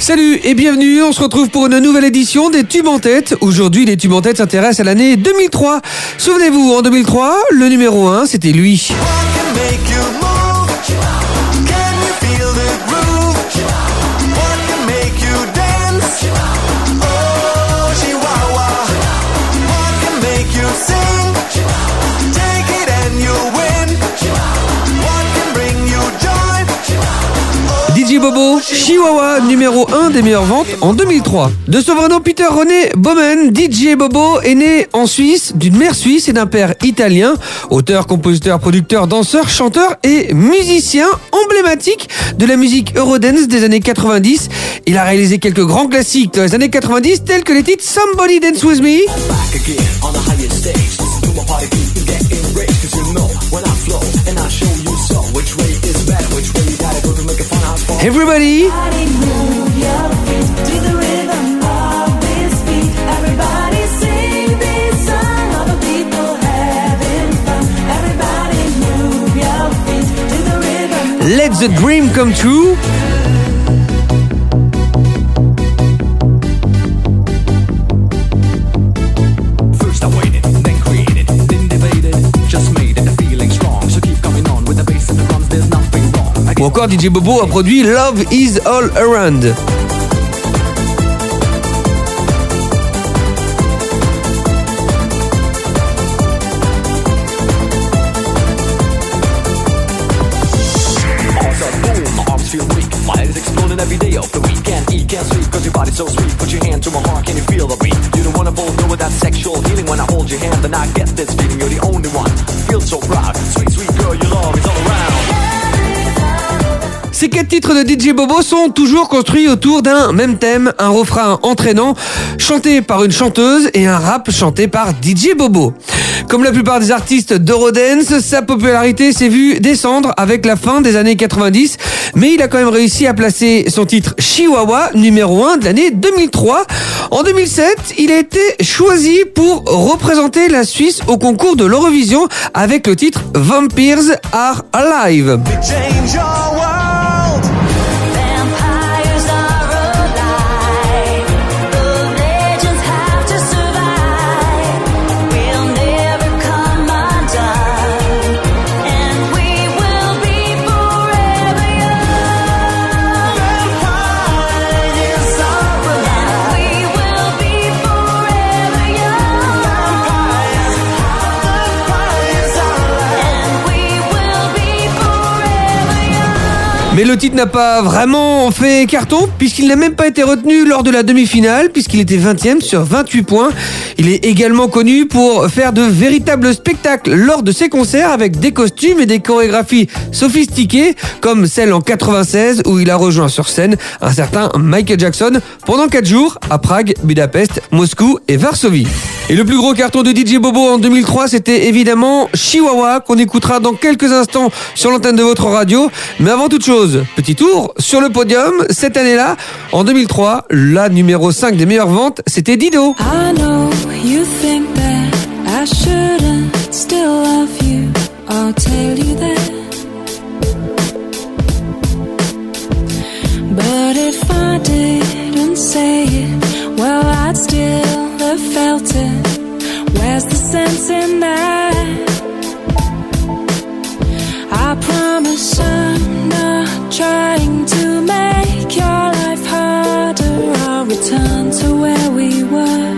Salut et bienvenue, on se retrouve pour une nouvelle édition des Tubes en tête. Aujourd'hui, les Tubes en tête s'intéressent à l'année 2003. Souvenez-vous, en 2003, le numéro 1, c'était lui. DJ Bobo, Chihuahua, numéro 1 des meilleures ventes en 2003. De son vrai nom, Peter René Bowman, DJ Bobo est né en Suisse, d'une mère suisse et d'un père italien. Auteur, compositeur, producteur, danseur, chanteur et musicien emblématique de la musique Eurodance des années 90. Il a réalisé quelques grands classiques dans les années 90 tels que les titres Somebody Dance With Me, Everybody, Let the Dream Come True, ou encore DJ Bobo a produit Love Is All Around. Ces 4 titres de DJ Bobo sont toujours construits autour d'un même thème, un refrain entraînant, chanté par une chanteuse et un rap chanté par DJ Bobo. Comme la plupart des artistes d'Eurodance, sa popularité s'est vue descendre avec la fin des années 90, mais il a quand même réussi à placer son titre Chihuahua, numéro 1 de l'année 2003. En 2007, il a été choisi pour représenter la Suisse au concours de l'Eurovision avec le titre Vampires Are Alive. Mais le titre n'a pas vraiment fait carton puisqu'il n'a même pas été retenu lors de la demi-finale puisqu'il était 20e sur 28 points. Il est également connu pour faire de véritables spectacles lors de ses concerts avec des costumes et des chorégraphies sophistiquées comme celle en 96 où il a rejoint sur scène un certain Michael Jackson pendant 4 jours à Prague, Budapest, Moscou et Varsovie. Et le plus gros carton de DJ Bobo en 2003, c'était évidemment Chihuahua qu'on écoutera dans quelques instants sur l'antenne de votre radio. Mais avant toute chose, petit tour sur le podium. Cette année-là, en 2003, la numéro 5 des meilleures ventes, c'était Dido. I know you think that I shouldn't still love you. I'll tell you that. But if I didn't say it, well, I'd still have felt it. Where's the sense in that? I promise I'm not trying to make your life harder. I'll return to where we were.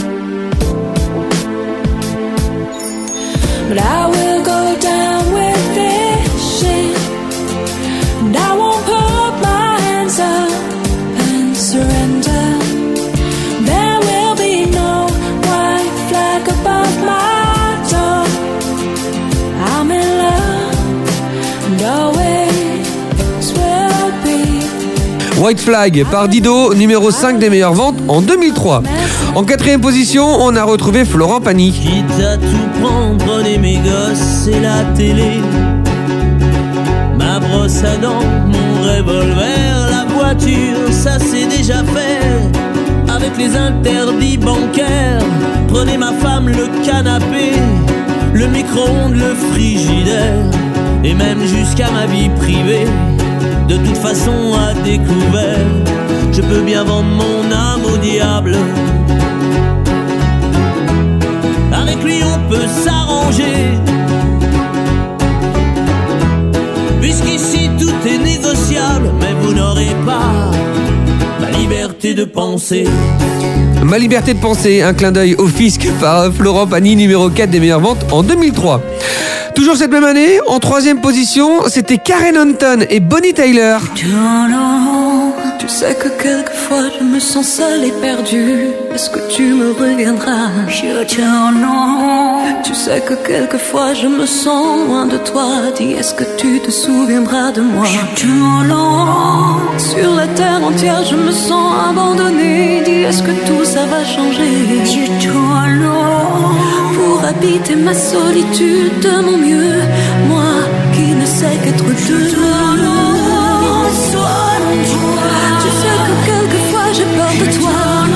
But I will go down with this shit. And I won't put my hands up and surrender. There will be no white flag above my door. I'm in love and always will be. White Flag par Dido, numéro 5 des meilleures ventes en 2003. En 4e position, on a retrouvé Florent Pagny. Quitte à tout prendre, prenez mes gosses et la télé. Ma brosse à dents, mon revolver, la voiture, ça c'est déjà fait. Avec les interdits bancaires, prenez ma femme, le canapé, le micro-ondes, le frigidaire, et même jusqu'à ma vie privée. De toute façon à découvert, je peux avant mon âme au diable. Avec lui on peut s'arranger, puisqu'ici tout est négociable. Mais vous n'aurez pas ma liberté de penser. Ma liberté de penser, un clin d'œil au fisc par Florent Pagny, numéro 4 des meilleures ventes en 2003. Toujours cette même année, en 3e position, c'était Karen Hunton et Bonnie Tyler. Tu sais que quelquefois je me sens seule et perdue. Est-ce que tu me reviendras? Tu sais que quelquefois je me sens loin de toi. Dis, est-ce que tu te souviendras de moi? Sur la terre entière je me sens abandonnée. Dis, est-ce que tout ça va changer? Pour habiter ma solitude de mon mieux, moi qui ne sais qu'être deux. Tu sais que quelquefois j'ai peur de toi.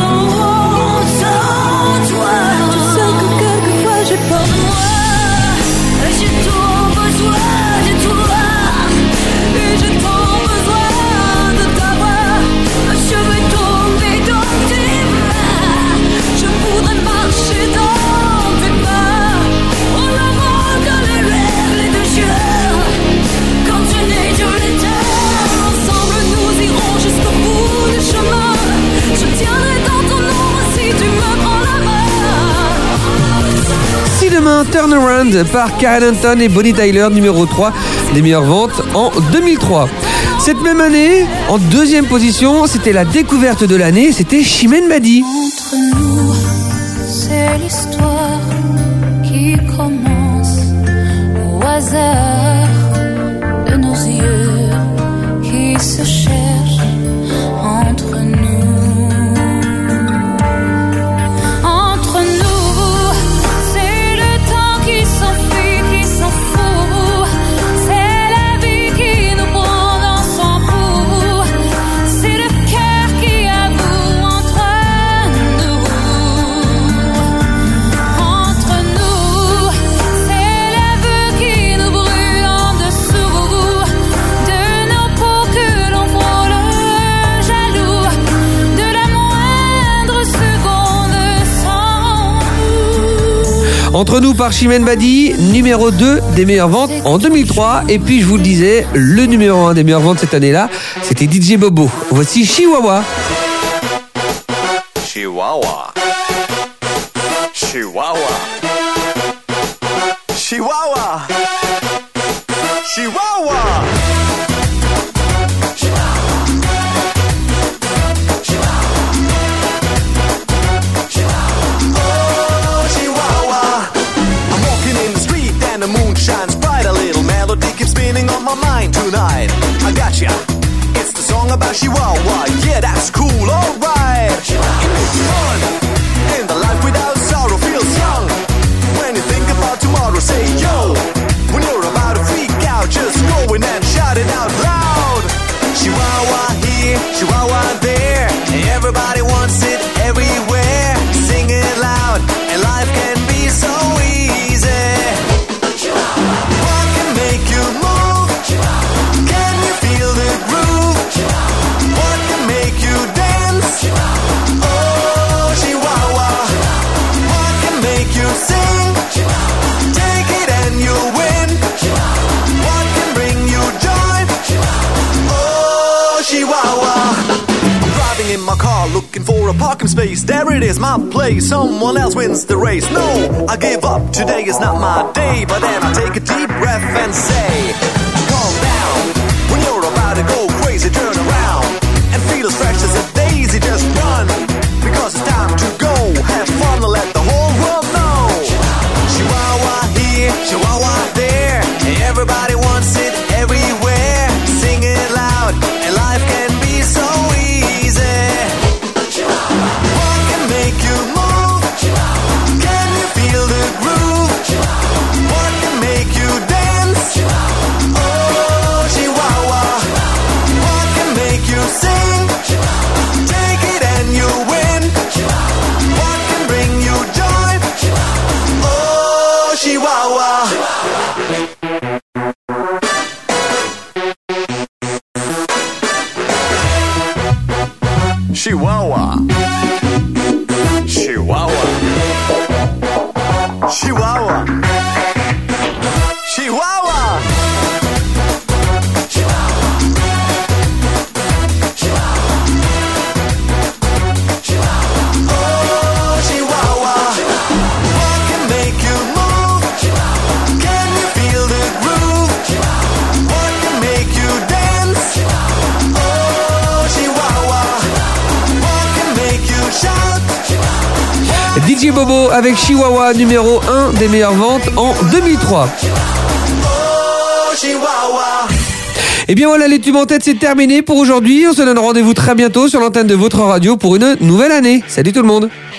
Tu sais que quelquefois j'ai peur de moi. J'ai tant besoin de toi. Et j'ai tant besoin de t'avoir. Je veux tomber dans tes bras. Je voudrais marcher dans tes pas. En avant comme les rêves, les deux yeux. Quand tu n'es que l'éternel, ensemble nous irons jusqu'au bout du chemin. Je tiendrai dans ton ombre si tu me prends la main. Si demain, Turn Around par Karen Hunton et Bonnie Tyler, numéro 3 des meilleures ventes en 2003. Cette même année, en 2e position, c'était la découverte de l'année, c'était Chimène Badi. Entre nous, c'est l'histoire qui commence au hasard de nos yeux qui se cherchent entre nous. Entre nous, c'est le temps qui s'enfuit, qui s'en fout. C'est la vie qui nous prend dans son cou. C'est le cœur qui avoue entre nous. Entre nous, c'est l'aveu qui nous brûle en dessous de nos peaux que l'on frôle jaloux de la moindre seconde sans nous. Entre nous par Chimène Badi, numéro 2 des meilleures ventes en 2003. Et puis je vous le disais, le numéro 1 des meilleures ventes cette année-là, c'était DJ Bobo. Voici Chihuahua. Chihuahua. Chihuahua. Chihuahua. Chihuahua. Oh, Chihuahua. I'm walking in the street and the moon shines bright. A little melody keeps spinning on my mind tonight. I gotcha. It's the song about Chihuahua. Yeah, that's cool, alright. It makes fun. And the life without sorrow feels young. When you think about tomorrow, say yo. When you're about to freak out, just go in and shout it out loud. Chihuahua here, Chihuahua there. Everybody wants it everywhere. Sing it loud, and life can be so easy. What can make you move? Can you feel the groove? What can make you dance? Oh, Chihuahua. What can make you sing? Take it and you'll win. What can bring you joy? Oh, Chihuahua. I'm driving in my car looking for a parking space. There it is, my place. Someone else wins the race. No, I give up. Today is not my day. But then I take a deep breath and say, calm down. When you're about to go crazy, turn around and feel as fresh as a daisy. Just run, because it's time to go. Have fun and let the whole world know. Chihuahua here, Chihuahua there. Everybody wants it everywhere. Sing it loud, and life can be so easy. What can make you move? Can you feel the groove? What can make you dance? Chihuahua. Chihuahua. Chihuahua. Chihuahua. DJ Bobo avec Chihuahua, numéro 1 des meilleures ventes en 2003. Et bien voilà, les tubes en tête, c'est terminé pour aujourd'hui. On se donne rendez-vous très bientôt sur l'antenne de votre radio pour une nouvelle année. Salut tout le monde.